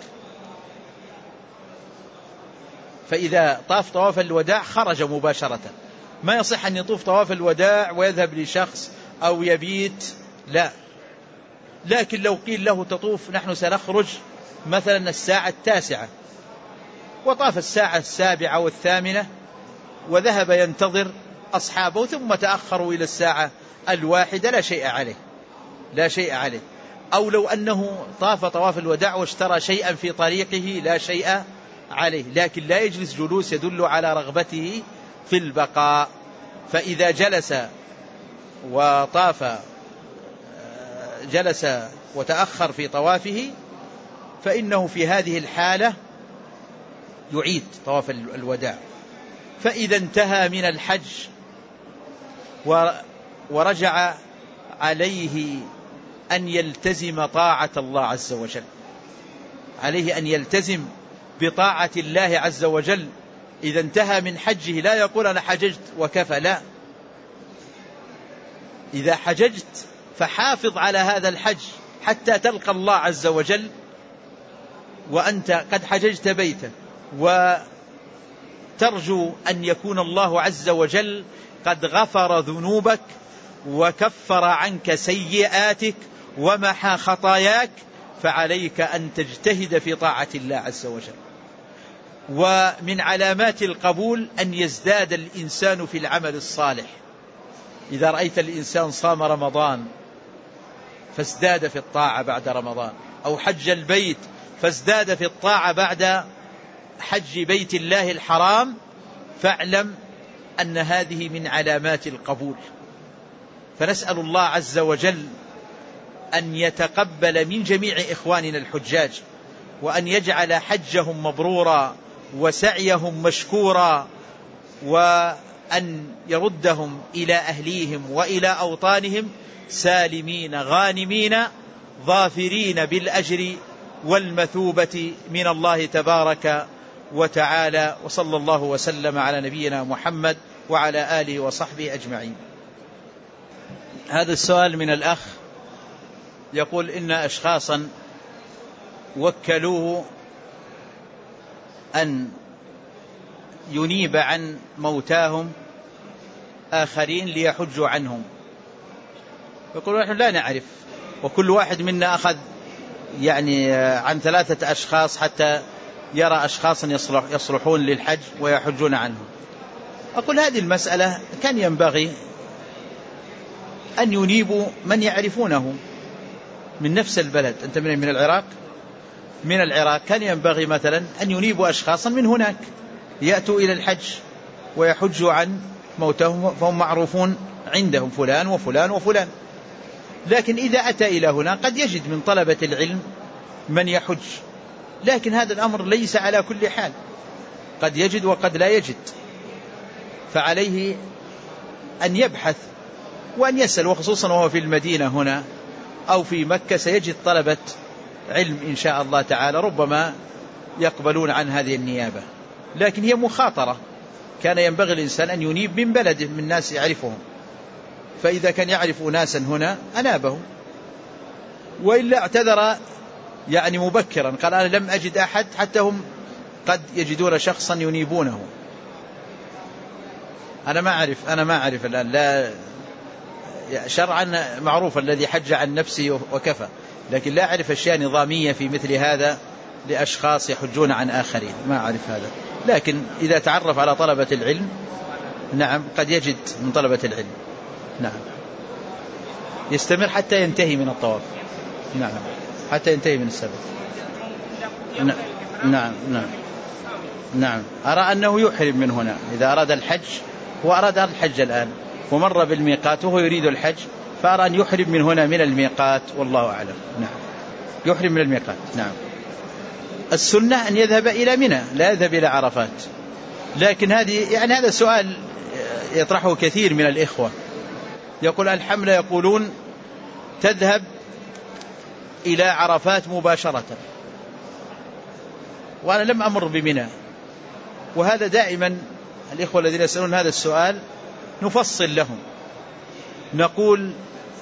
Speaker 1: فإذا طاف طواف الوداع خرج مباشرة، ما يصح أن يطوف طواف الوداع ويذهب لشخص أو يبيت، لا. لكن لو قيل له تطوف، نحن سنخرج مثلا الساعة 9 وطاف الساعة 7 و8 وذهب ينتظر أصحابه ثم تأخروا إلى الساعة 1 لا شيء عليه، لا شيء عليه. أو لو أنه طاف طواف الوداع واشترى شيئا في طريقه لا شيء عليه، لكن لا يجلس جلوس يدل على رغبته في البقاء. فإذا جلس وطاف، جلس وتأخر في طوافه، فإنه في هذه الحالة يعيد طواف الوداع. فإذا انتهى من الحج ورجع عليه أن يلتزم طاعة الله عز وجل، عليه أن يلتزم بطاعة الله عز وجل. إذا انتهى من حجه لا يقول أنا حججت وكفى، لا، إذا حججت فحافظ على هذا الحج حتى تلقى الله عز وجل وأنت قد حججت بيته، وترجو أن يكون الله عز وجل قد غفر ذنوبك وكفر عنك سيئاتك ومحى خطاياك، فعليك أن تجتهد في طاعة الله عز وجل. ومن علامات القبول أن يزداد الإنسان في العمل الصالح. إذا رأيت الإنسان صام رمضان فازداد في الطاعة بعد رمضان، أو حج البيت فازداد في الطاعة بعد حج بيت الله الحرام، فاعلم أن هذه من علامات القبول. فنسأل الله عز وجل أن يتقبل من جميع إخواننا الحجاج، وأن يجعل حجهم مبرورا وسعيهم مشكورا، وأن يردهم إلى أهليهم وإلى أوطانهم سالمين غانمين ظافرين بالأجر والمثوبة من الله تبارك وتعالى. وصلى الله وسلم على نبينا محمد وعلى آله وصحبه أجمعين. هذا السؤال من الأخ يقول إن أشخاصا وكلوه أن ينيب عن موتاهم آخرين ليحجوا عنهم، يقولون نحن لا نعرف، وكل واحد منا أخذ يعني عن 3 أشخاص حتى يرى أشخاصا يصلحون للحج ويحجون عنهم. أقول هذه المسألة كان ينبغي أن ينيبوا من يعرفونه من نفس البلد. أنت من العراق، من العراق كان ينبغي مثلا أن ينيبوا أشخاصا من هناك يأتوا إلى الحج ويحجوا عن موتهم، فهم معروفون عندهم فلان وفلان وفلان. لكن إذا أتى إلى هنا قد يجد من طلبة العلم من يحج، لكن هذا الأمر ليس على كل حال، قد يجد وقد لا يجد، فعليه أن يبحث وأن يسأل، وخصوصا وهو في المدينة هنا أو في مكة سيجد طلبة علم إن شاء الله تعالى ربما يقبلون عن هذه النيابة. لكن هي مخاطرة، كان ينبغي الإنسان أن ينيب من بلده من ناس يعرفهم، فإذا كان يعرف ناسا هنا أنابهم، وإلا اعتذر يعني مبكرا، قال أنا لم أجد أحد، حتى هم قد يجدون شخصا ينيبونه. أنا ما أعرف الآن، لا شرعا معروف الذي حج عن نفسه وكفى، لكن لا أعرف أشياء نظامية في مثل هذا لأشخاص يحجون عن آخرين، ما أعرف هذا. لكن إذا تعرف على طلبة العلم نعم قد يجد من طلبة العلم. نعم يستمر حتى ينتهي من الطواف. نعم حتى ينتهي من السبب. نعم أرى أنه يحرم من هنا إذا أراد الحج، وأراد الحج الآن ومر بالميقات وهو يريد الحج، فأرى أن يحرم من هنا من الميقات، والله أعلم. نعم يحرم من الميقات. نعم السنة أن يذهب إلى منى، لا يذهب إلى عرفات. لكن هذا سؤال يطرحه كثير من الإخوة، يقول الحملة يقولون تذهب إلى عرفات مباشرة، وأنا لم أمر بمنى. وهذا دائما الإخوة الذين يسألون هذا السؤال نفصل لهم، نقول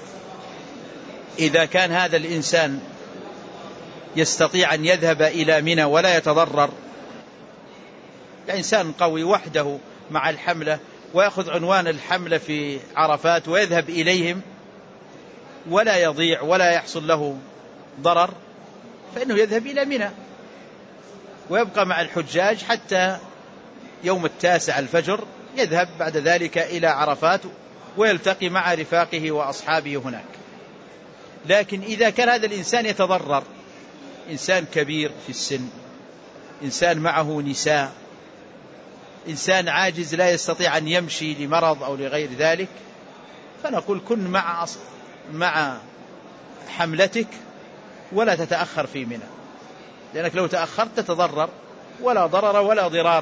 Speaker 1: إذا كان هذا الإنسان يستطيع أن يذهب إلى منى ولا يتضرر، إنسان قوي وحده مع الحملة ويأخذ عنوان الحملة في عرفات ويذهب إليهم ولا يضيع ولا يحصل له ضرر، فإنه يذهب إلى منى ويبقى مع الحجاج حتى يوم 9 الفجر، يذهب بعد ذلك إلى عرفات ويلتقي مع رفاقه وأصحابه هناك. لكن إذا كان هذا الإنسان يتضرر، إنسان كبير في السن، إنسان معه نساء، إنسان عاجز لا يستطيع أن يمشي لمرض أو لغير ذلك، فنقول كن مع حملتك ولا تتأخر في منى، لأنك لو تأخرت تتضرر، ولا ضرر ولا ضرار.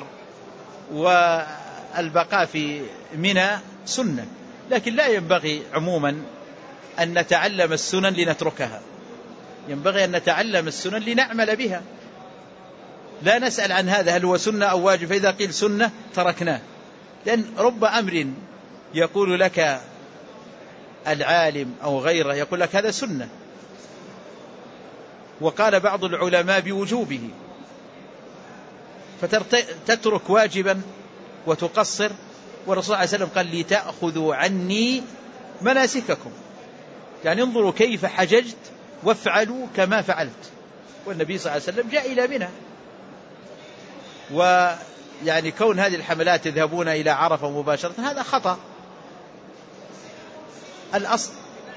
Speaker 1: والبقاء في منى سنة، لكن لا ينبغي عموما أن نتعلم السنن لنتركها، ينبغي أن نتعلم السنن لنعمل بها، لا نسأل عن هذا هل هو سنة أو واجب، فإذا قيل سنة تركناه. لأن رب أمر يقول لك العالم أو غيره، يقول لك هذا سنة، وقال بعض العلماء بوجوبه، فتترك واجبا وتقصر. والرسول صلى الله عليه وسلم قال لتأخذوا عني مناسككم، يعني انظروا كيف حججت وافعلوا كما فعلت. والنبي صلى الله عليه وسلم جاء إلى منى، ويعني كون هذه الحملات يذهبون إلى عرفة مباشرة هذا خطأ. الأصل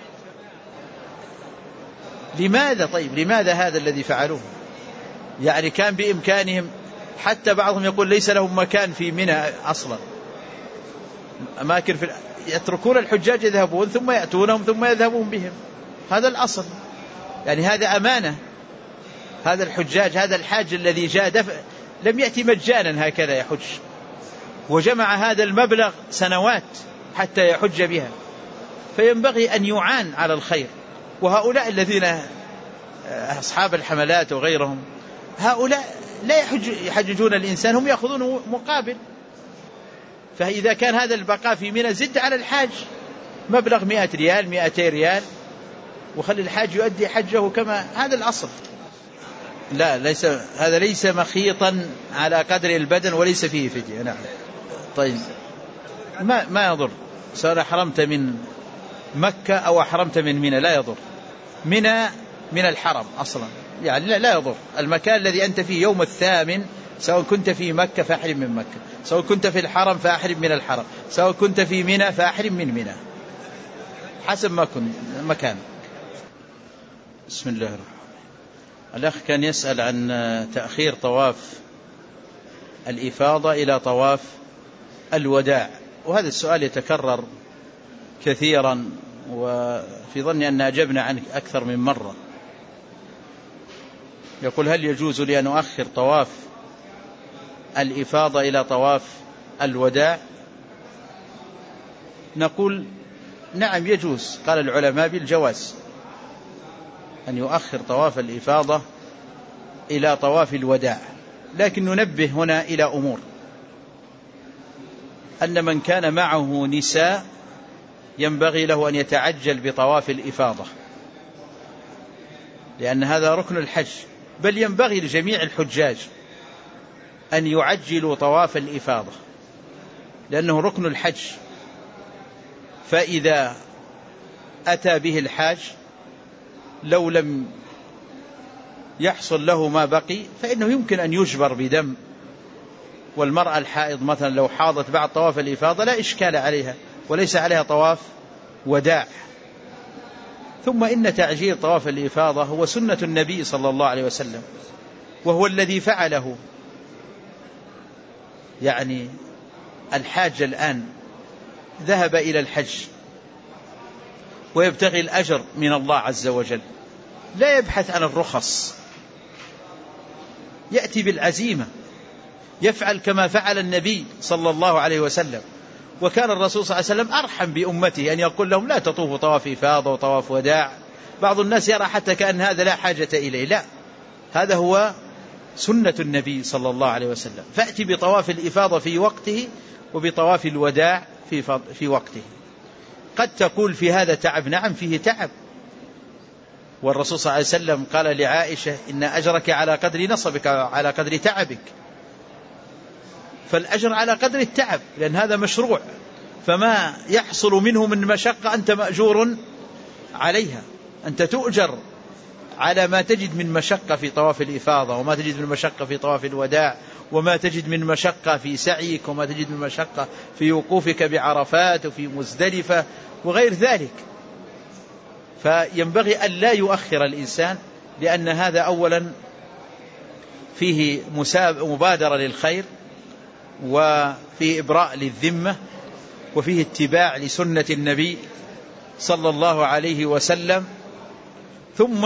Speaker 1: لماذا؟ طيب لماذا هذا الذي فعلوه؟ يعني كان بإمكانهم، حتى بعضهم يقول ليس لهم مكان في منى أصلا، أماكن يتركون الحجاج يذهبون ثم يأتونهم ثم يذهبون بهم، هذا الأصل. يعني هذا أمانة، هذا الحجاج، هذا الحاج الذي جاء لم يأتي مجانا هكذا يحج، وجمع هذا المبلغ سنوات حتى يحج بها، فينبغي أن يعان على الخير. وهؤلاء الذين أصحاب الحملات وغيرهم، هؤلاء لا يحججون الإنسان، هم يأخذون مقابل. فإذا كان هذا البقاء في منى زد على الحاج مبلغ 100 ريال 200 ريال، وخلي الحاج يؤدي حجه كما هذا الأصل. لا ليس، هذا ليس مخيطا على قدر البدن وليس فيه فدية. نعم. طيب ما يضر، سواء أحرمت من مكة أو أحرمت من منى لا يضر. منى من الحرم أصلا، يعني لا يضر. المكان الذي أنت فيه يوم الثامن، سواء كنت في مكة فأحرم من مكة، سواء كنت في الحرم فأحرم من الحرم، سواء كنت في منى فأحرم من منى، حسب ما كنت مكان. بسم الله الرحمن الرحيم. الأخ كان يسأل عن تأخير طواف الإفاضة إلى طواف الوداع، وهذا السؤال يتكرر كثيرا، وفي ظني أن أجبنا عنه أكثر من مرة. يقول: هل يجوز لي أن أؤخر طواف الإفاضة إلى طواف الوداع؟ نقول: نعم يجوز. قال العلماء بالجواز أن يؤخر طواف الإفاضة إلى طواف الوداع، لكن ننبه هنا إلى أمور: أن من كان معه نساء ينبغي له أن يتعجل بطواف الإفاضة، لأن هذا ركن الحج، بل ينبغي لجميع الحجاج أن يعجلوا طواف الإفاضة، لأنه ركن الحج. فإذا أتى به الحاج لو لم يحصل له ما بقي فإنه يمكن أن يجبر بدم. والمرأة الحائض مثلا لو حاضت بعد طواف الإفاضة لا إشكال عليها، وليس عليها طواف وداع. ثم إن تعجيل طواف الإفاضة هو سنة النبي صلى الله عليه وسلم، وهو الذي فعله. يعني الحاج الآن ذهب إلى الحج ويبتغي الأجر من الله عز وجل، لا يبحث عن الرخص، يأتي بالعزيمة، يفعل كما فعل النبي صلى الله عليه وسلم. وكان الرسول صلى الله عليه وسلم أرحم بأمته أن يقول لهم: لا تطوفوا طواف إفاضة وطواف وداع. بعض الناس يرى حتى كأن هذا لا حاجة إليه، لا، هذا هو سنة النبي صلى الله عليه وسلم. فأتي بطواف الإفاضة في وقته وبطواف الوداع في وقته. قد تقول في هذا تعب، نعم فيه تعب، والرسول صلى الله عليه وسلم قال لعائشة: إن أجرك على قدر نصبك، على قدر تعبك. فالأجر على قدر التعب، لأن هذا مشروع، فما يحصل منه من مشقة أنت مأجور عليها. أنت تؤجر على ما تجد من مشقة في طواف الإفاضة، وما تجد من مشقة في طواف الوداع، وما تجد من مشقة في سعيك، وما تجد من مشقة في وقوفك بعرفات وفي مزدلفة وغير ذلك. فينبغي أن لا يؤخر الإنسان، لأن هذا أولا فيه مبادرة للخير، وفيه إبراء للذمة، وفيه اتباع لسنة النبي صلى الله عليه وسلم. ثم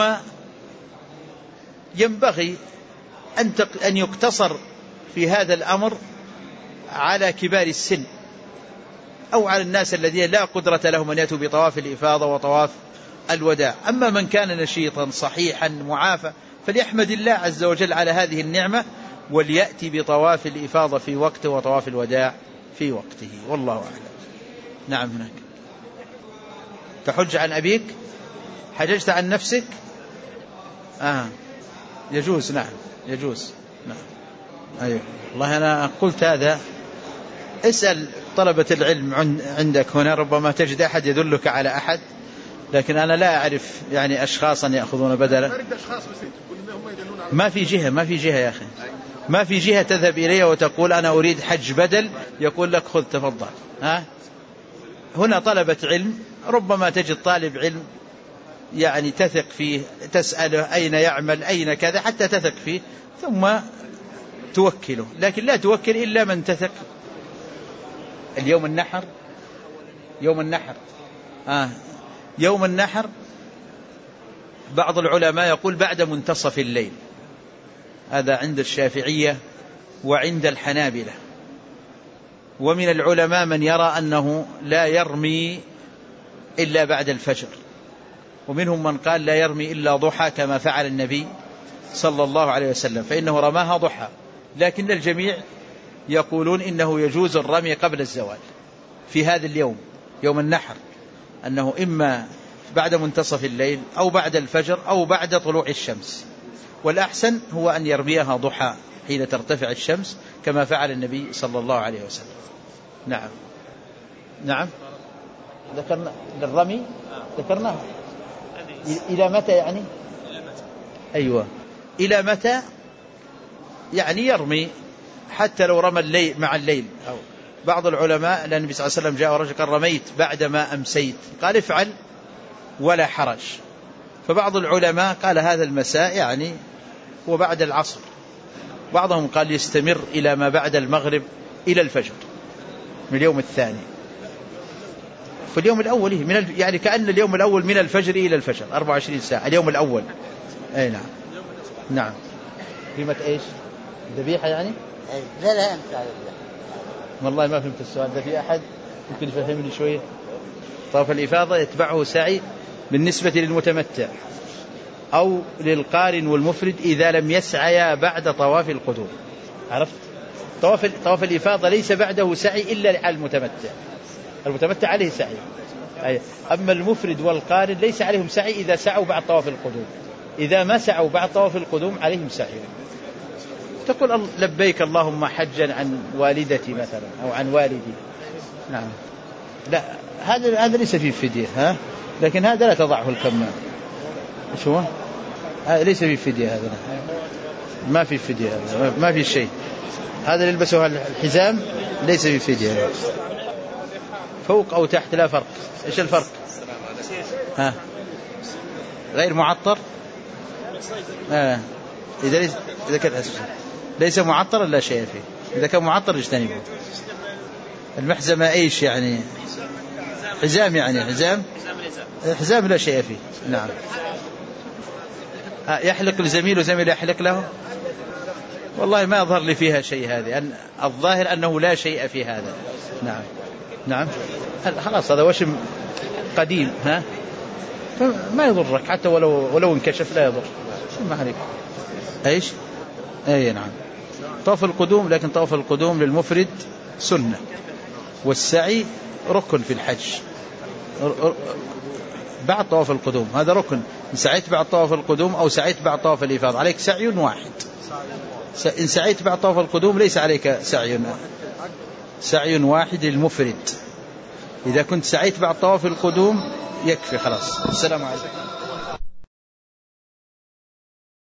Speaker 1: ينبغي أن يقتصر في هذا الأمر على كبار السن، أو على الناس الذين لا قدرة لهم أن يأتوا بطواف الإفاضة وطواف الوداع. أما من كان نشيطا صحيحا معافى فليحمد الله عز وجل على هذه النعمة، وليأتي بطواف الإفاضة في وقته وطواف الوداع في وقته، والله أعلم. نعم. هناك تحج عن أبيك، حججت عن نفسك، يجوز. نعم يجوز. نعم. أيوه والله أنا قلت هذا. اسأل طلبة العلم عندك هنا، ربما تجد أحد يدلك على أحد، لكن أنا لا أعرف يعني أشخاصا يأخذون بدلا. ما في جهة يا أخي، ما في جهة تذهب إليها وتقول أنا أريد حج بدل، يقول لك خذ تفضل. هنا طلبة علم، ربما تجد طالب علم يعني تثق فيه، تسأله أين يعمل أين كذا حتى تثق فيه، ثم توكله، لكن لا توكل إلا من تثق. اليوم النحر، يوم النحر بعض العلماء يقول بعد منتصف الليل، هذا عند الشافعية وعند الحنابلة. ومن العلماء من يرى أنه لا يرمي إلا بعد الفجر، ومنهم من قال لا يرمي إلا ضحى كما فعل النبي صلى الله عليه وسلم، فإنه رماها ضحى. لكن الجميع يقولون إنه يجوز الرمي قبل الزوال في هذا اليوم، يوم النحر، أنه إما بعد منتصف الليل أو بعد الفجر أو بعد طلوع الشمس. والأحسن هو أن يرميها ضحى حين ترتفع الشمس كما فعل النبي صلى الله عليه وسلم. نعم نعم ذكرنا للرمي ذكرناها. إلى متى يعني؟ أيوة إلى متى يعني يرمي حتى لو رمى الليل مع الليل. أو بعض العلماء لأن النبي صلى الله عليه وسلم جاء ورجل قال رميت بعدما أمسيت قال افعل ولا حرج. فبعض العلماء قال هذا المساء يعني هو بعد العصر. بعضهم قال يستمر إلى ما بعد المغرب إلى الفجر من اليوم الثاني. في اليوم الأول يعني كأن اليوم الأول من الفجر إلى الفجر 24 ساعة اليوم الأول. أي نعم نعم. قيمة إيش؟ ذبيحة يعني؟
Speaker 2: لا
Speaker 1: والله ما فهمت السؤال ده. في أحد ممكن يفهمني شوية؟ طواف الإفاضة يتبعه سعي بالنسبة للمتمتع أو للقارن والمفرد إذا لم يسعيا بعد طواف القدوم. عرفت؟ طواف الإفاضة ليس بعده سعي إلا على المتمتع. المتمتع عليه سعي. أما المفرد والقارن ليس عليهم سعي إذا سعوا بعد طواف القدوم. إذا ما سعوا بعد طواف القدوم عليهم سعي. تقول لبيك اللهم حجا عن والدتي مثلا أو عن والدي. نعم لا هذا ليس فيه فدية ها، لكن هذا لا تضعه الكمام. إيش هو؟ هذا ليس فيه فدية. هذا ما في فدية. ما في شيء. هذا اللي يلبسه الحزام ليس فيه فدية. فوق أو تحت لا فرق. إيش الفرق؟ ها غير معطر. إذا كان ليس معطر لا شيء فيه. إذا كان معطر اجتنبه. المحزمة إيش يعني؟ حزام يعني حزام لا شيء فيه. نعم. يحلق لزميل وزميل يحلق له. والله ما يظهر لي فيها شيء هذه. الظاهر أنه لا شيء في هذا. نعم نعم خلاص هذا وشم قديم ها ما يضرك حتى ولو انكشف لا يضر. ما عليك. ايش؟ اي نعم. طواف القدوم، لكن طواف القدوم للمفرد سنة والسعي ركن في الحج بعد طواف القدوم. هذا ركن. إن سعيت بعد طواف القدوم أو سعيت بعد طواف الإفاضة عليك سعي واحد. إن سعيت بعد طواف القدوم ليس عليك سعي واحد للمفرد. إذا كنت سعيت بعد طواف القدوم يكفي خلاص. السلام عليكم.